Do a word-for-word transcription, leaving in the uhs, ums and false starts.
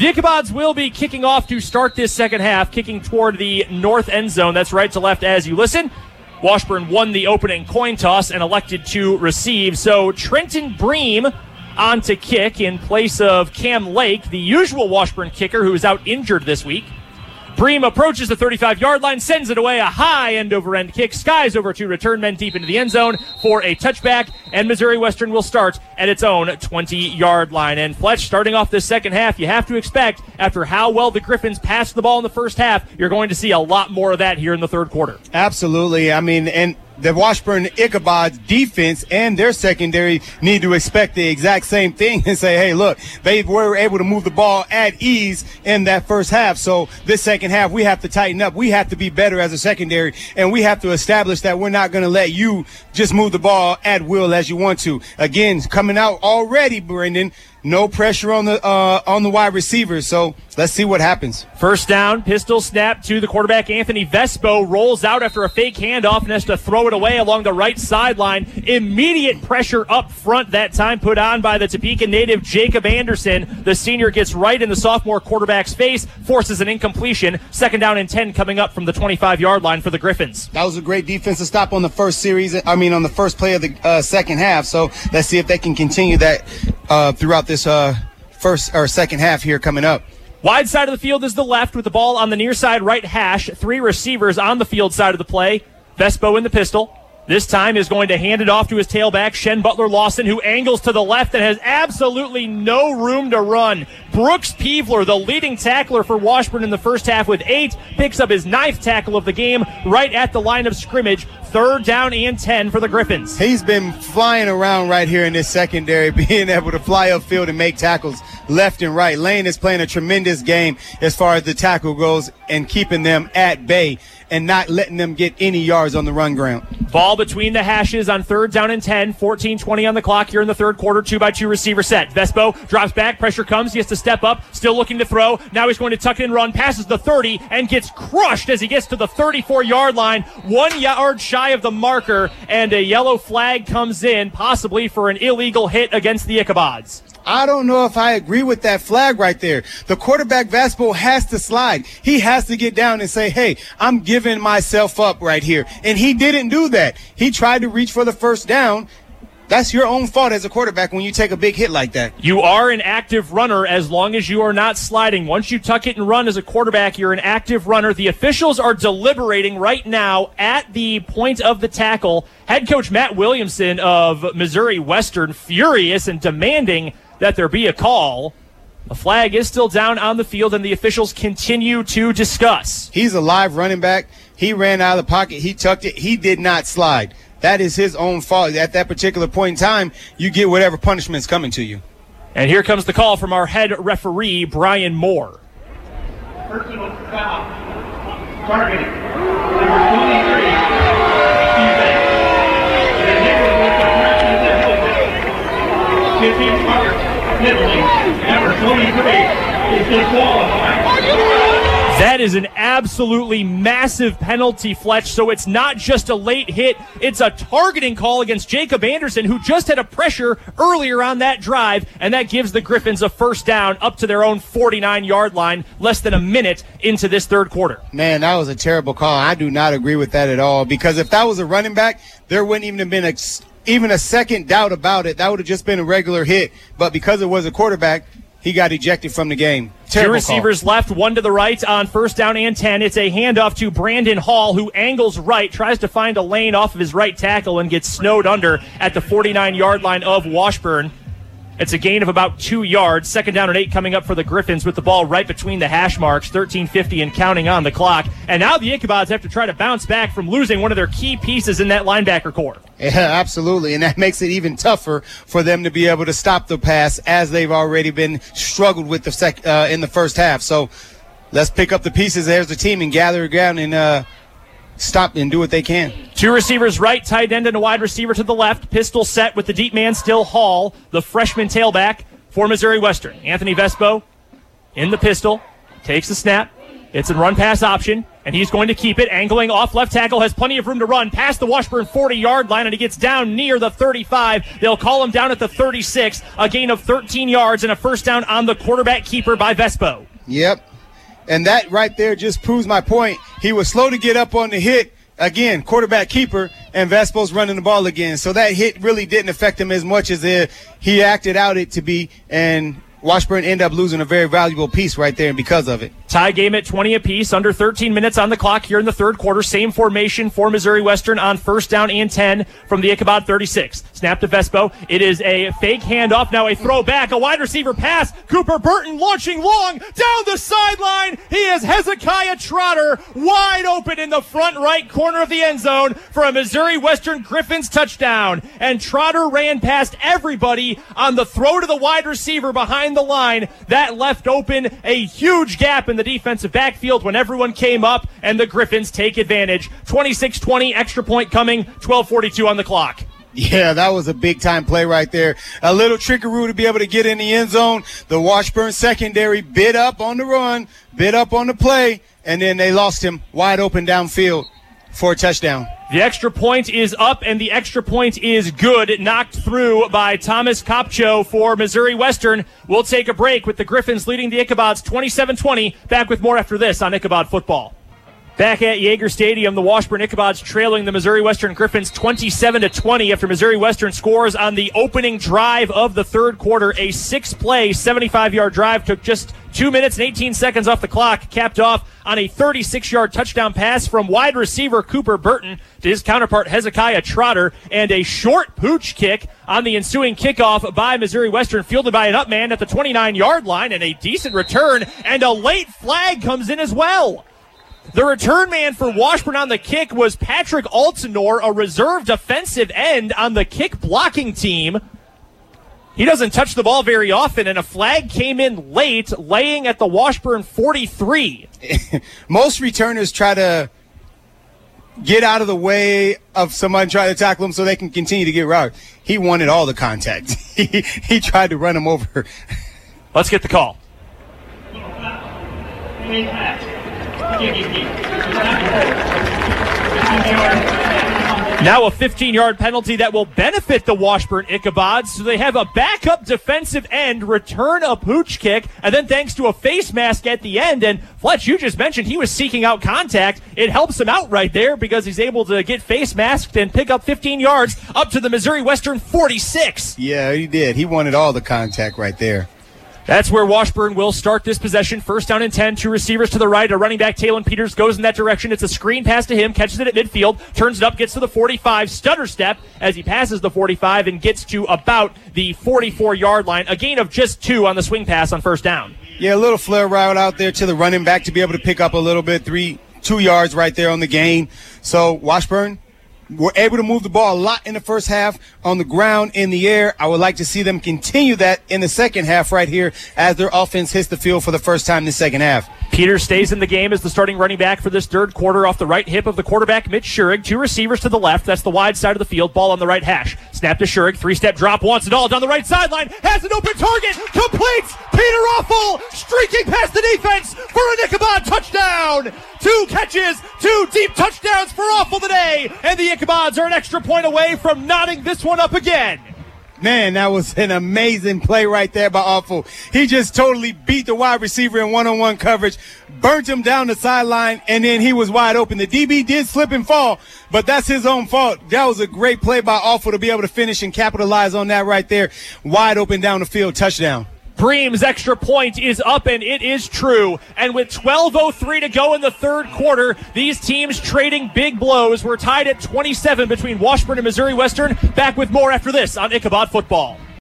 The Ichabods will be kicking off to start this second half, kicking toward the north end zone. That's right to left as you listen. Washburn won the opening coin toss and elected to receive. So Trenton Bream on to kick in place of Cam Lake, the usual Washburn kicker who is out injured this week. Bream approaches the thirty-five-yard line, sends it away, a high end-over-end kick, skies over to return men deep into the end zone for a touchback, and Missouri Western will start at its own twenty-yard line. And Fletch, starting off this second half, you have to expect, after how well the Griffins passed the ball in the first half, you're going to see a lot more of that here in the third quarter. Absolutely. I mean, and the Washburn Ichabods defense and their secondary need to expect the exact same thing and say, hey, look, they were able to move the ball at ease in that first half. So this second half, we have to tighten up. We have to be better as a secondary, and we have to establish that we're not going to let you just move the ball at will as you want to. Again, coming out already, Brendan, no pressure on the uh, on the wide receivers, so let's see what happens. First down, pistol snap to the quarterback, Anthony Vespo, rolls out after a fake handoff and has to throw it away along the right sideline. Immediate pressure up front that time put on by the Topeka native Jacob Anderson. The senior gets right in the sophomore quarterback's face, forces an incompletion. Second down and ten coming up from the twenty-five-yard line for the Griffins. That was a great defensive stop on the first series, I mean on the first play of the uh, second half, so let's see if they can continue that uh, throughout this uh, first or second half here coming up. Wide side of the field is the left with the ball on the near side right hash. Three receivers on the field side of the play. Vespo in the pistol. This time is going to hand it off to his tailback, Shen Butler-Lawson, who angles to the left and has absolutely no room to run. Brooks Peevler, the leading tackler for Washburn in the first half with eight, picks up his ninth tackle of the game right at the line of scrimmage. Third down and ten for the Griffins. He's been flying around right here in this secondary, being able to fly upfield and make tackles left and right. Lane is playing a tremendous game as far as the tackle goes and keeping them at bay and not letting them get any yards on the run ground. Ball between the hashes on third down and ten. fourteen twenty on the clock here in the third quarter. Two by two receiver set. Vespo drops back. Pressure comes. He has to step up. Still looking to throw. Now he's going to tuck it and run. Passes the thirty and gets crushed as he gets to the thirty-four-yard line. One yard shy of the marker, and a yellow flag comes in, possibly for an illegal hit against the Ichabods. I don't know if I agree with that flag right there. The quarterback, Vespo, has to slide. He has to get down and say, hey, I'm giving myself up right here. And he didn't do that. He tried to reach for the first down. That's your own fault as a quarterback when you take a big hit like that. You are an active runner as long as you are not sliding. Once you tuck it and run as a quarterback, you're an active runner. The officials are deliberating right now at the point of the tackle. Head coach Matt Williamson of Missouri Western furious and demanding that there be a call. The flag is still down on the field, and the officials continue to discuss. He's a live running back. He ran out of the pocket. He tucked it. He did not slide. That is his own fault. At that particular point in time, you get whatever punishment's coming to you. And here comes the call from our head referee, Brian Moore. Personal foul. Targeting. Number twenty-three. fifteen target. Number twenty-three is disqualified. That is an absolutely massive penalty, Fletch, so it's not just a late hit. It's a targeting call against Jacob Anderson, who just had a pressure earlier on that drive, and that gives the Griffins a first down up to their own forty-nine-yard line, less than a minute into this third quarter. Man, that was a terrible call. I do not agree with that at all, because if that was a running back, there wouldn't even have been a, even a second doubt about it. That would have just been a regular hit, but because it was a quarterback, he got ejected from the game. Terrible Two receivers call. left, one to the right on first down and ten. It's a handoff to Brandon Hall, who angles right, tries to find a lane off of his right tackle and gets snowed under at the forty-nine-yard line of Washburn. It's a gain of about two yards. Second down and eight coming up for the Griffins with the ball right between the hash marks, thirteen fifty and counting on the clock. And now the Ichabods have to try to bounce back from losing one of their key pieces in that linebacker core. Yeah, absolutely, and that makes it even tougher for them to be able to stop the pass, as they've already been struggled with the sec- uh, in the first half. So let's pick up the pieces. There's the team and gather around and uh, stop and do what they can. Two receivers right, tight end and a wide receiver to the left. Pistol set with the deep man still Hall, the freshman tailback for Missouri Western. Anthony Vespo in the pistol, takes the snap. It's a run pass option. And he's going to keep it, angling off left tackle, has plenty of room to run past the Washburn forty-yard line, and he gets down near the thirty-five. They'll call him down at the thirty-six, a gain of thirteen yards and a first down on the quarterback keeper by Vespo. Yep. And that right there just proves my point. He was slow to get up on the hit. Again, quarterback keeper, and Vespo's running the ball again. So that hit really didn't affect him as much as it, he acted out it to be, and Washburn ended up losing a very valuable piece right there because of it. Tie game at twenty apiece, under thirteen minutes on the clock here in the third quarter. Same formation for Missouri Western on first down and ten from the Ichabod thirty-six. Snap to Vespo. It is a fake handoff. Now a throw back, a wide receiver pass. Cooper Burton launching long down the sideline. He is Hezekiah Trotter wide open in the front right corner of the end zone for a Missouri Western Griffins touchdown. And Trotter ran past everybody on the throw to the wide receiver behind the line. That left open a huge gap in the defensive backfield when everyone came up, and the Griffins take advantage. twenty-six twenty, extra point coming, twelve forty-two on the clock. Yeah, that was a big-time play right there. A little trickaroo to be able to get in the end zone. The Washburn secondary bid up on the run, bid up on the play, and then they lost him wide open downfield for a touchdown. The extra point is up, and the extra point is good. Knocked through by Thomas Kopcho for Missouri Western. We'll take a break with the Griffins leading the Ichabods twenty-seven twenty. Back with more after this on Ichabod Football. Back at Yager Stadium, the Washburn Ichabods trailing the Missouri Western Griffins twenty-seven to twenty after Missouri Western scores on the opening drive of the third quarter. A six-play, seventy-five-yard drive took just two minutes and eighteen seconds off the clock, capped off on a thirty-six-yard touchdown pass from wide receiver Cooper Burton to his counterpart Hezekiah Trotter, and a short pooch kick on the ensuing kickoff by Missouri Western, fielded by an up man at the twenty-nine-yard line, and a decent return, and a late flag comes in as well. The return man for Washburn on the kick was Patrick Altenor, a reserve defensive end on the kick blocking team. He doesn't touch the ball very often, and a flag came in late, laying at the Washburn forty-three. Most returners try to get out of the way of someone trying to tackle him so they can continue to get routed. He wanted all the contact. he, he tried to run him over. Let's get the call. Now a fifteen-yard penalty that will benefit the Washburn Ichabods. So they have a backup defensive end return a pooch kick, and then thanks to a face mask at the end, and Fletch, you just mentioned he was seeking out contact. It helps him out right there because he's able to get face masked and pick up fifteen yards up to the Missouri Western forty-six. Yeah, he did. He wanted all the contact right there. That's where Washburn will start this possession. First down and ten, two receivers to the right. A running back, Talon Peters, goes in that direction. It's a screen pass to him, catches it at midfield, turns it up, gets to the forty-five, stutter step as he passes the forty-five and gets to about the forty-four-yard line. A gain of just two on the swing pass on first down. Yeah, a little flare route out there to the running back to be able to pick up a little bit, three, two yards right there on the gain. So Washburn were able to move the ball a lot in the first half on the ground, in the air. I would like to see them continue that in the second half right here as their offense hits the field for the first time in the second half. Peters stays in the game as the starting running back for this third quarter off the right hip of the quarterback, Mitch Schurig. Two receivers to the left. That's the wide side of the field. Ball on the right hash. Snap to Schurig. Three-step drop. Wants it all down the right sideline. Has an open target. Completes. Peter Offal streaking past the defense for a Ichabod touchdown. Two catches. Two deep touchdowns for Offal today. And the Ichabods are an extra point away from knotting this one up again. Man, that was an amazing play right there by Offal. He just totally beat the wide receiver in one-on-one coverage, burnt him down the sideline, and then he was wide open. The D B did slip and fall, but that's his own fault. That was a great play by Offal to be able to finish and capitalize on that right there. Wide open down the field, touchdown. Bream's extra point is up, and it is true. And with twelve oh three to go in the third quarter, these teams trading big blows. We're tied at twenty-seven between Washburn and Missouri Western. Back with more after this on Ichabod Football.